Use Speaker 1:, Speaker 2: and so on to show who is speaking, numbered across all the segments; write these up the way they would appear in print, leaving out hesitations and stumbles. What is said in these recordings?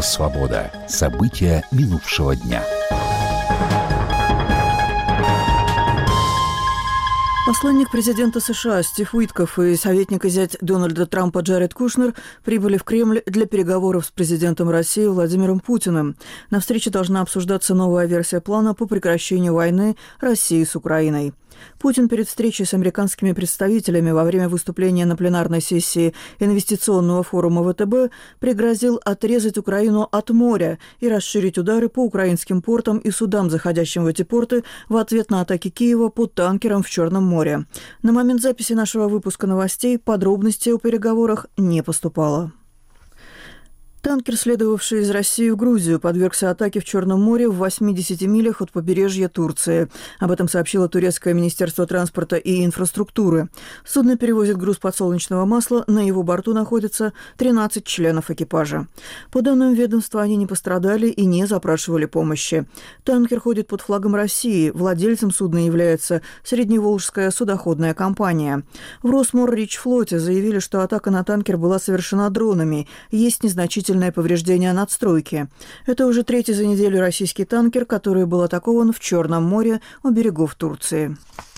Speaker 1: Радио «Свобода». События минувшего дня.
Speaker 2: Посланник президента США Стив Уитков и советник и зять Дональда Трампа Джаред Кушнер прибыли в Кремль для переговоров с президентом России Владимиром Путиным. На встрече должна обсуждаться новая версия плана по прекращению войны России с Украиной. Путин перед встречей с американскими представителями во время выступления на пленарной сессии инвестиционного форума ВТБ пригрозил отрезать Украину от моря и расширить удары по украинским портам и судам, заходящим в эти порты, в ответ на атаки Киева по танкерам в Черном море. На момент записи нашего выпуска новостей подробностей о переговорах не поступало. Танкер, следовавший из России в Грузию, подвергся атаке в Черном море в 80 милях от побережья Турции. Об этом сообщило турецкое министерство транспорта и инфраструктуры. Судно перевозит груз подсолнечного масла, на его борту находится 13 членов экипажа. По данным ведомства, они не пострадали и не запрашивали помощи. Танкер ходит под флагом России. Владельцем судна является Средневолжская судоходная компания. В Росморричфлоте заявили, что атака на танкер была совершена дронами. Есть незначительные повреждения надстройки. Это уже третий за неделю российский танкер, который был атакован в Черном море у берегов Турции.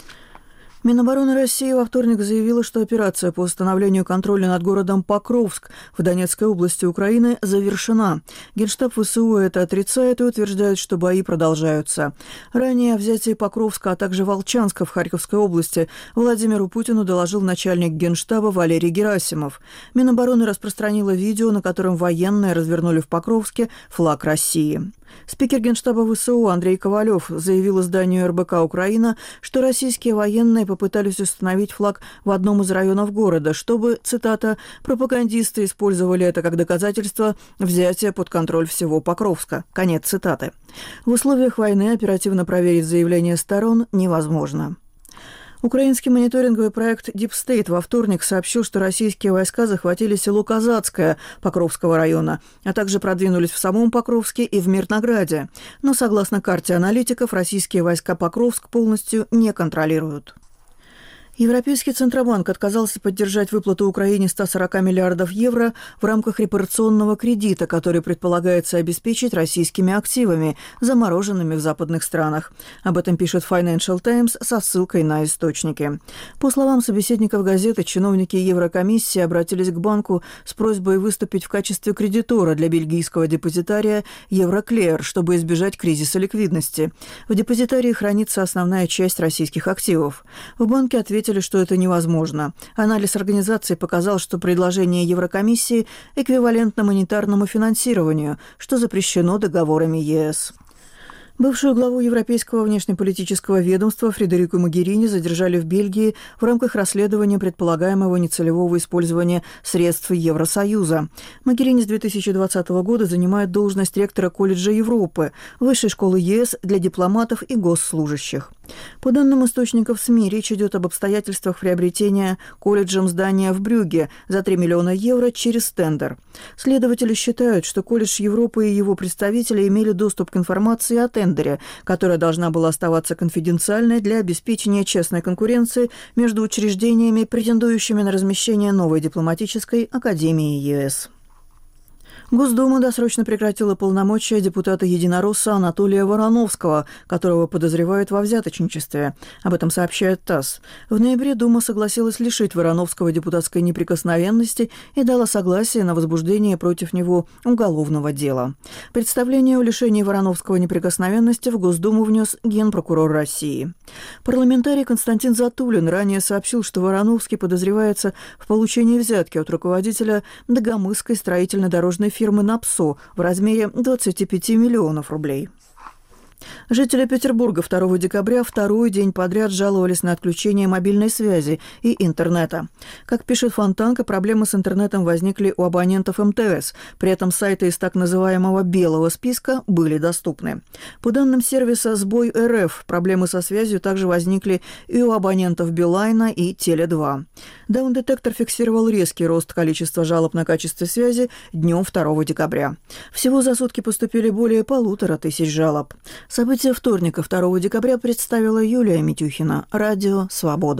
Speaker 2: Минобороны России во вторник заявила, что операция по установлению контроля над городом Покровск в Донецкой области Украины завершена. Генштаб ВСУ это отрицает и утверждает, что бои продолжаются. Ранее о взятии Покровска, а также Волчанска в Харьковской области Владимиру Путину доложил начальник Генштаба Валерий Герасимов. Минобороны распространила видео, на котором военные развернули в Покровске флаг России. Спикер Генштаба ВСУ Андрей Ковалев заявил изданию РБК «Украина», что российские военные попытались установить флаг в одном из районов города, чтобы, цитата, «пропагандисты использовали это как доказательство взятия под контроль всего Покровска». Конец цитаты. В условиях войны оперативно проверить заявления сторон невозможно. Украинский мониторинговый проект Deep State во вторник сообщил, что российские войска захватили село Казацкое Покровского района, а также продвинулись в самом Покровске и в Мирнограде. Но, согласно карте аналитиков, российские войска Покровск полностью не контролируют. Европейский Центробанк отказался поддержать выплату Украине 140 миллиардов евро в рамках репарационного кредита, который предполагается обеспечить российскими активами, замороженными в западных странах. Об этом пишет Financial Times со ссылкой на источники. По словам собеседников газеты, чиновники Еврокомиссии обратились к банку с просьбой выступить в качестве кредитора для бельгийского депозитария Евроклеер, чтобы избежать кризиса ликвидности. В депозитарии хранится основная часть российских активов. В банке ответили, что это невозможно. Анализ организации показал, что предложение Еврокомиссии эквивалентно монетарному финансированию, что запрещено договорами ЕС. Бывшую главу Европейского внешнеполитического ведомства Фредерику Могерини задержали в Бельгии в рамках расследования предполагаемого нецелевого использования средств Евросоюза. Могерини с 2020 года занимает должность ректора колледжа Европы, высшей школы ЕС для дипломатов и госслужащих. По данным источников СМИ, речь идет об обстоятельствах приобретения колледжем здания в Брюгге за 3 миллиона евро через тендер. Следователи считают, что колледж Европы и его представители имели доступ к информации о тендере, которая должна была оставаться конфиденциальной для обеспечения честной конкуренции между учреждениями, претендующими на размещение новой дипломатической академии ЕС. Госдума досрочно прекратила полномочия депутата-единоросса Анатолия Вороновского, которого подозревают во взяточничестве. Об этом сообщает ТАСС. В ноябре Дума согласилась лишить Вороновского депутатской неприкосновенности и дала согласие на возбуждение против него уголовного дела. Представление о лишении Вороновского неприкосновенности в Госдуму внес генпрокурор России. Парламентарий Константин Затулин ранее сообщил, что Вороновский подозревается в получении взятки от руководителя Дагомысской строительно-дорожной фирмы «Напсо» в размере 25 миллионов рублей. Жители Петербурга 2 декабря второй день подряд жаловались на отключение мобильной связи и интернета. Как пишет Фонтанка, проблемы с интернетом возникли у абонентов МТС. При этом сайты из так называемого «белого списка» были доступны. По данным сервиса «Сбой РФ», проблемы со связью также возникли и у абонентов Билайна и Теле2. Даун-детектор фиксировал резкий рост количества жалоб на качество связи днем 2 декабря. Всего за сутки поступили более 1500 жалоб. События вторника, 2 декабря, представила Юлия Митюхина. Радио «Свобода».